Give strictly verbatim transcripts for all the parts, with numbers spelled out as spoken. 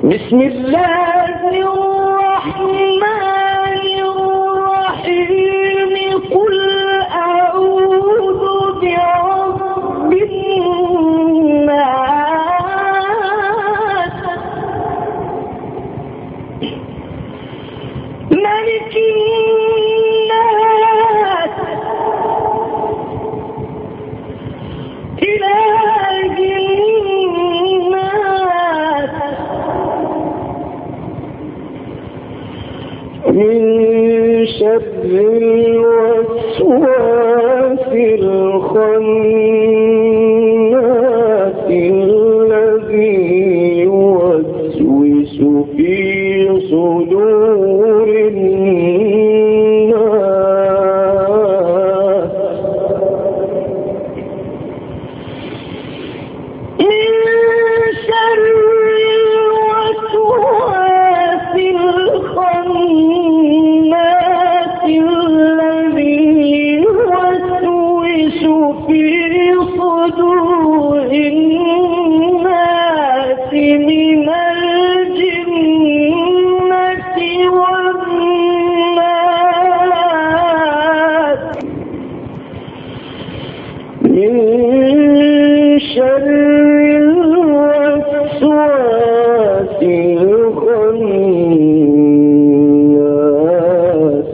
بسم الله الرحمن الرحيم قل أعوذ برب الناس ملك الناس إله الناس من شر الوسواس الخناس الذي يوسوس في صدور الناس من شر الوسواس الخناس الذي يوسوس في صدور الناس من الجنة والناس من شر الوسواس الخناس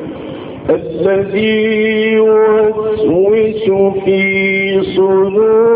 الذي يوسوس في صدور